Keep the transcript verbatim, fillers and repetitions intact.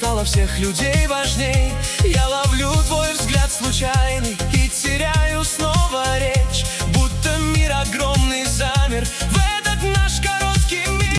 стала всех людей важней. Я ловлю твой взгляд случайный и теряю снова речь, будто мир огромный замер в